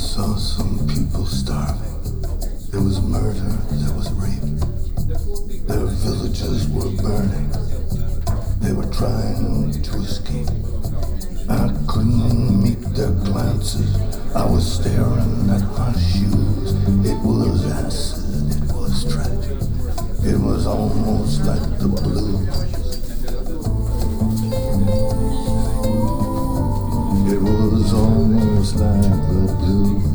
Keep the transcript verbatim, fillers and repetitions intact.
saw some people starving. There was murder, there was rape. Their villages were burning. They were trying to escape. I couldn't meet their glances. I was staring at my shoes. It was acid, it was tragic. It was almost like the blues. It was almost like the blues.